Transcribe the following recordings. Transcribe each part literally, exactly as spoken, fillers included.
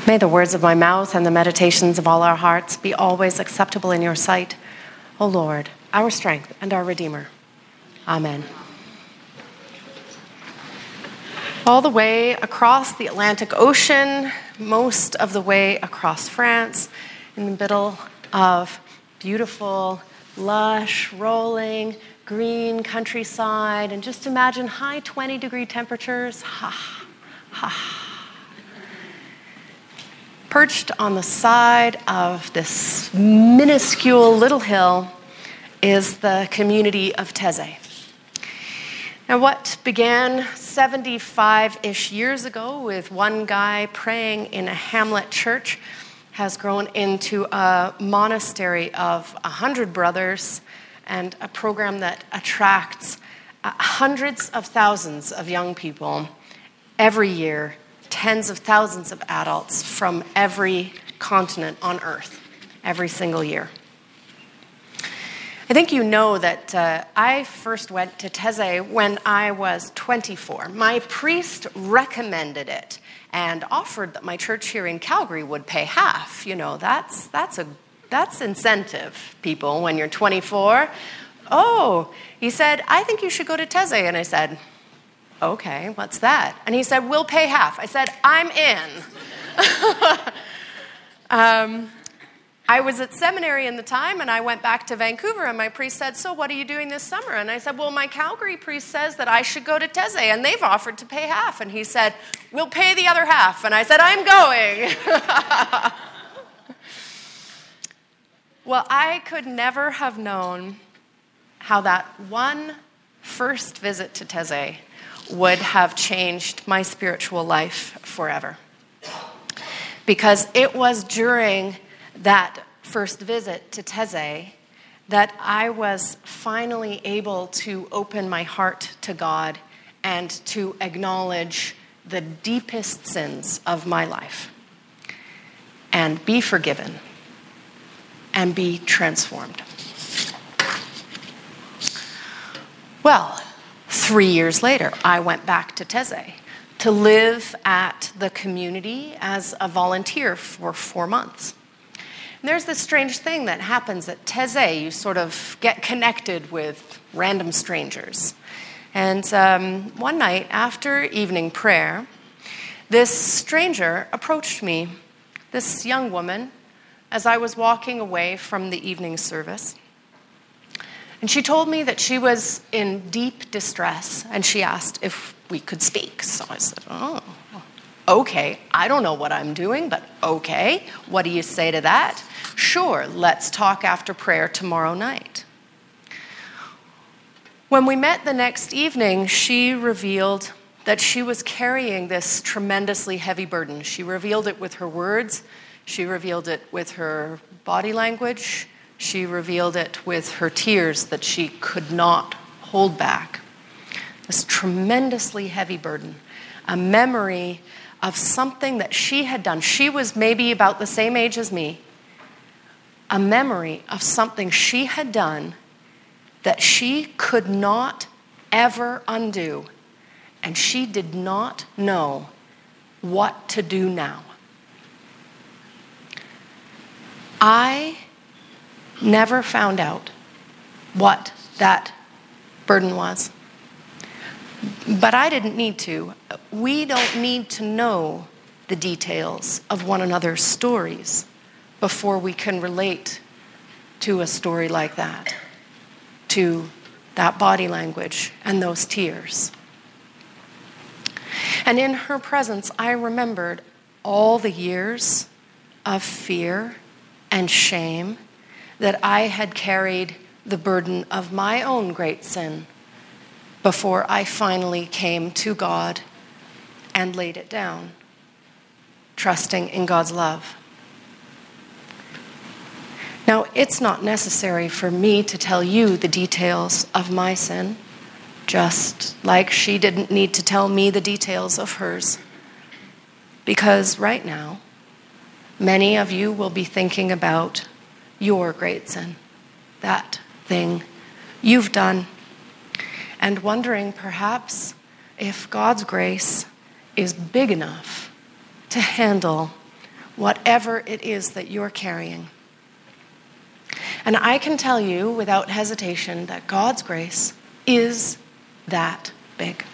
May the words of my mouth and the meditations of all our hearts be always acceptable in your sight, O Lord, our strength and our Redeemer. Amen. All the way across the Atlantic Ocean, most of the way across France, in the middle of beautiful, lush, rolling, green countryside, and just imagine high twenty degree temperatures. Ha, ha. Perched on the side of this minuscule little hill is the community of Taizé. Now, what began seventy-five-ish years ago with one guy praying in a hamlet church has grown into a monastery of a hundred brothers and a program that attracts uh, hundreds of thousands of young people every year, tens of thousands of adults from every continent on earth, every single year. I think you know that uh, I first went to Taizé when I was twenty-four. My priest recommended it and offered that my church here in Calgary would pay half. You know, that's that's a that's incentive, people, when you're twenty-four. Oh, he said, I think you should go to Taizé. And I said, okay, what's that? And he said, we'll pay half. I said, I'm in. um, I was at seminary in the time, and I went back to Vancouver, and my priest said, so what are you doing this summer? And I said, well, my Calgary priest says that I should go to Taizé, and they've offered to pay half. And he said, we'll pay the other half. And I said, I'm going. Well, I could never have known how that one first visit to Taizé would have changed my spiritual life forever. Because it was during that first visit to Taizé that I was finally able to open my heart to God and to acknowledge the deepest sins of my life and be forgiven and be transformed. Well, three years later, I went back to Taizé to live at the community as a volunteer for four months. And there's this strange thing that happens at Taizé. You sort of get connected with random strangers. And um, one night after evening prayer, this stranger approached me, this young woman, as I was walking away from the evening service. And she told me that she was in deep distress, and she asked if we could speak. So I said, oh, okay, I don't know what I'm doing, but okay, what do you say to that? Sure, let's talk after prayer tomorrow night. When we met the next evening, she revealed that she was carrying this tremendously heavy burden. She revealed it with her words. She revealed it with her body language. She revealed it with her tears that she could not hold back. This tremendously heavy burden, a memory of something that she had done. She was maybe about the same age as me. A memory of something she had done that she could not ever undo, and she did not know what to do now. I never found out what that burden was. But I didn't need to. We don't need to know the details of one another's stories before we can relate to a story like that, to that body language and those tears. And in her presence, I remembered all the years of fear and shame that I had carried the burden of my own great sin before I finally came to God and laid it down, trusting in God's love. Now, it's not necessary for me to tell you the details of my sin, just like she didn't need to tell me the details of hers. Because right now, many of you will be thinking about your great sin, that thing you've done, and wondering perhaps if God's grace is big enough to handle whatever it is that you're carrying. And I can tell you without hesitation that God's grace is that big.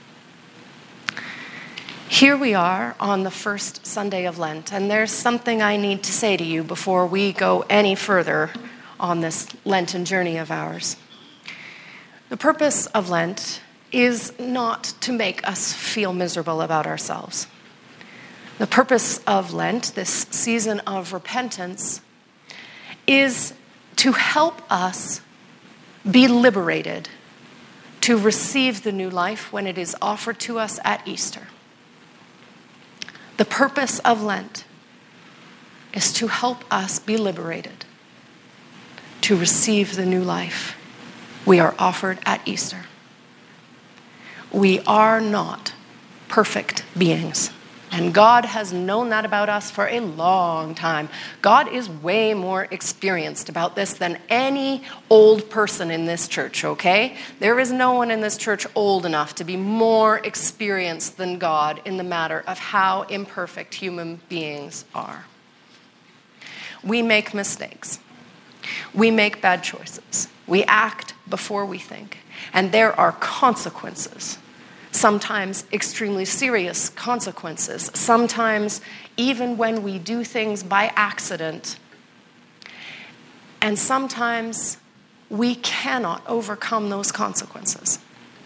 Here we are on the first Sunday of Lent, and there's something I need to say to you before we go any further on this Lenten journey of ours. The purpose of Lent is not to make us feel miserable about ourselves. The purpose of Lent, this season of repentance, is to help us be liberated to receive the new life when it is offered to us at Easter. The purpose of Lent is to help us be liberated to receive the new life we are offered at Easter. We are not perfect beings, and God has known that about us for a long time. God is way more experienced about this than any old person in this church, okay? There is no one in this church old enough to be more experienced than God in the matter of how imperfect human beings are. We make mistakes. We make bad choices. We act before we think. And there are consequences. Sometimes extremely serious consequences. Sometimes even when we do things by accident. And sometimes we cannot overcome those consequences.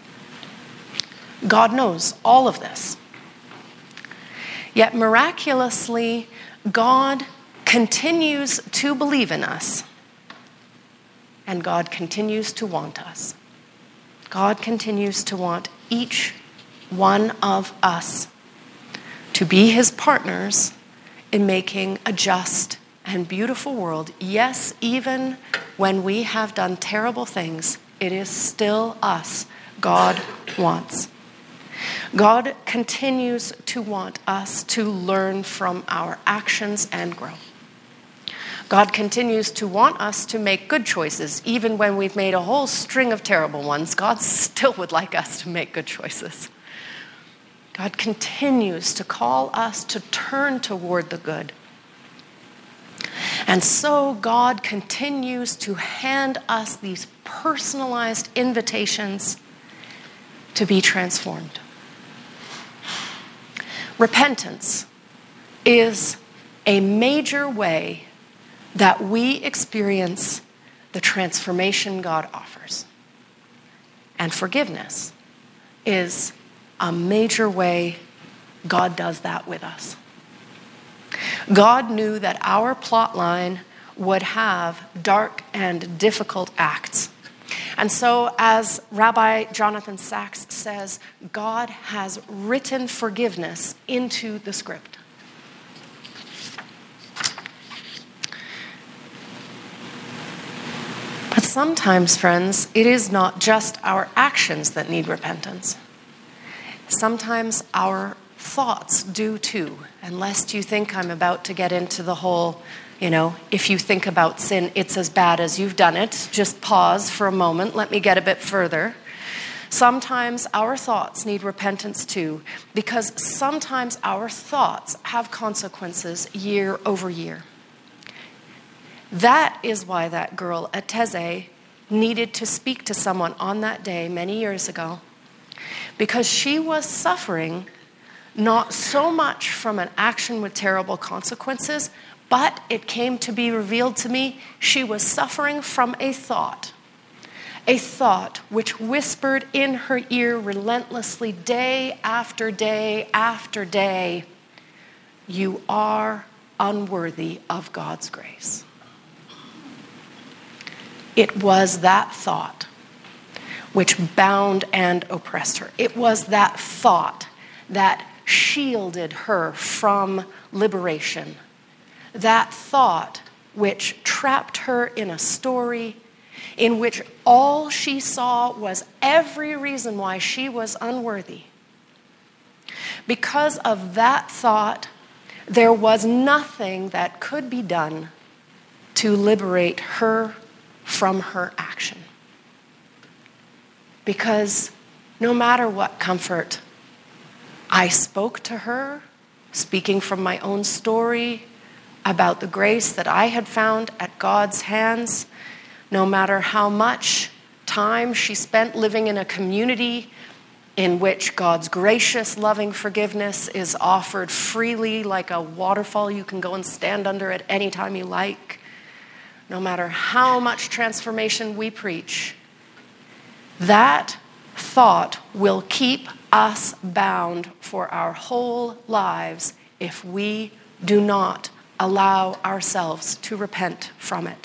God knows all of this. Yet miraculously, God continues to believe in us. And God continues to want us. God continues to want each one of us to be his partners in making a just and beautiful world. Yes, even when we have done terrible things, it is still us God wants. God continues to want us to learn from our actions and grow. God continues to want us to make good choices. Even when we've made a whole string of terrible ones, God still would like us to make good choices. God continues to call us to turn toward the good. And so God continues to hand us these personalized invitations to be transformed. Repentance is a major way that we experience the transformation God offers. And forgiveness is a major way God does that with us. God knew that our plot line would have dark and difficult acts. And so, as Rabbi Jonathan Sacks says, God has written forgiveness into the script. But sometimes, friends, it is not just our actions that need repentance. Sometimes our thoughts do too. And lest you think I'm about to get into the whole, you know, if you think about sin, it's as bad as you've done it. Just pause for a moment. Let me get a bit further. Sometimes our thoughts need repentance too, because sometimes our thoughts have consequences year over year. That is why that girl at Taizé needed to speak to someone on that day many years ago, because she was suffering not so much from an action with terrible consequences, but it came to be revealed to me she was suffering from a thought, a thought which whispered in her ear relentlessly day after day after day, "You are unworthy of God's grace." It was that thought which bound and oppressed her. It was that thought that shielded her from liberation. That thought which trapped her in a story in which all she saw was every reason why she was unworthy. Because of that thought, there was nothing that could be done to liberate her from her action. Because no matter what comfort I spoke to her, speaking from my own story, about the grace that I had found at God's hands, no matter how much time she spent living in a community in which God's gracious, loving forgiveness is offered freely like a waterfall you can go and stand under at any time you like. No matter how much transformation we preach, that thought will keep us bound for our whole lives if we do not allow ourselves to repent from it.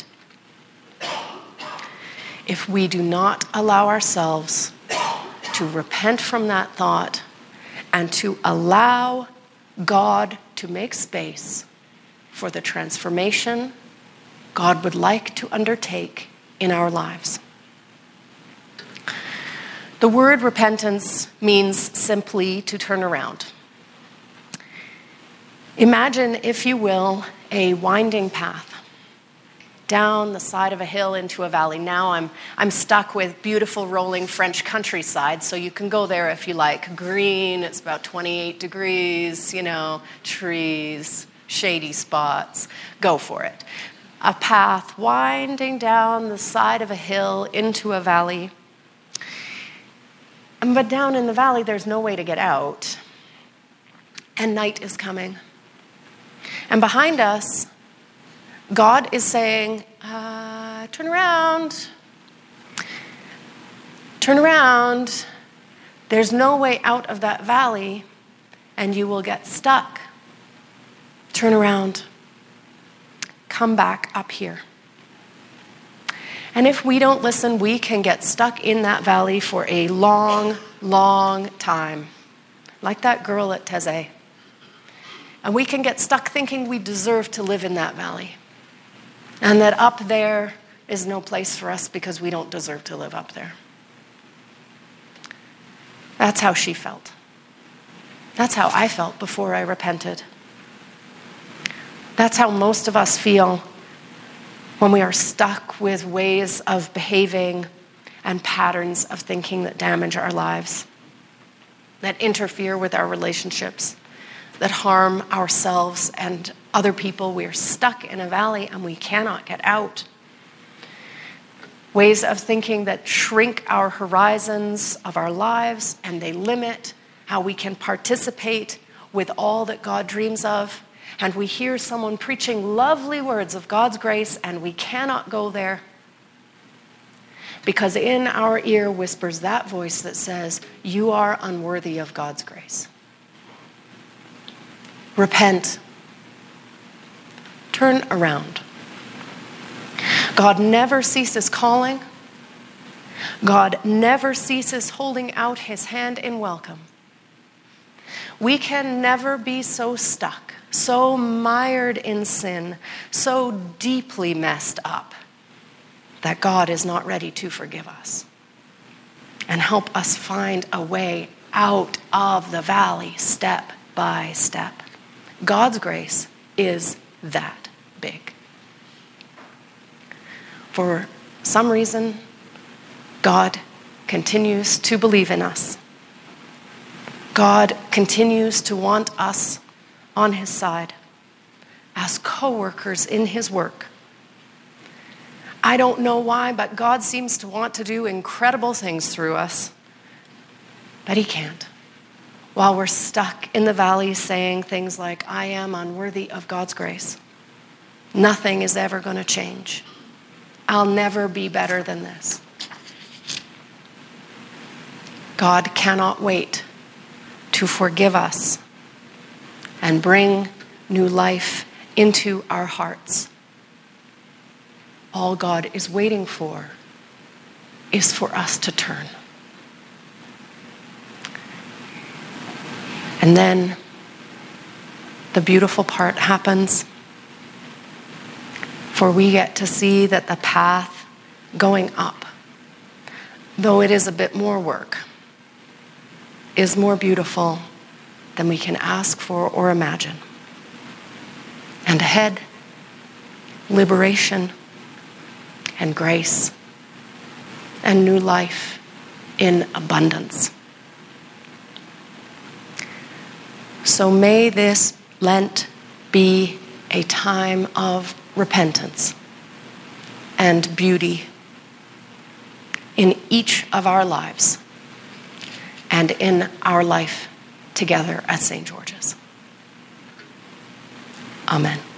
If we do not allow ourselves to repent from that thought and to allow God to make space for the transformation God would like to undertake in our lives. The word repentance means simply to turn around. Imagine, if you will, a winding path down the side of a hill into a valley. Now I'm I'm stuck with beautiful rolling French countryside, so you can go there if you like. Green, it's about twenty-eight degrees, you know, trees, shady spots. Go for it. A path winding down the side of a hill into a valley. But down in the valley, there's no way to get out. And night is coming. And behind us, God is saying, uh, turn around. Turn around. There's no way out of that valley, and you will get stuck. Turn around. Come back up here. And if we don't listen, we can get stuck in that valley for a long, long time. Like that girl at Taizé. And we can get stuck thinking we deserve to live in that valley. And that up there is no place for us because we don't deserve to live up there. That's how she felt. That's how I felt before I repented. That's how most of us feel when we are stuck with ways of behaving and patterns of thinking that damage our lives, that interfere with our relationships, that harm ourselves and other people. We are stuck in a valley and we cannot get out. Ways of thinking that shrink our horizons of our lives, and they limit how we can participate with all that God dreams of. And we hear someone preaching lovely words of God's grace, and we cannot go there because in our ear whispers that voice that says, you are unworthy of God's grace. Repent. Turn around. God never ceases calling. God never ceases holding out his hand in welcome. We can never be so stuck, so mired in sin, so deeply messed up that God is not ready to forgive us and help us find a way out of the valley step by step. God's grace is that big. For some reason, God continues to believe in us. God continues to want us on his side as co-workers in his work. I don't know why, but God seems to want to do incredible things through us, but he can't. While we're stuck in the valley saying things like, I am unworthy of God's grace. Nothing is ever going to change. I'll never be better than this. God cannot wait to forgive us and bring new life into our hearts. All God is waiting for is for us to turn. And then the beautiful part happens, for we get to see that the path going up, though it is a bit more work, is more beautiful than we can ask for or imagine. And ahead, liberation and grace and new life in abundance. So may this Lent be a time of repentance and beauty in each of our lives and in our life together at Saint George's. Amen.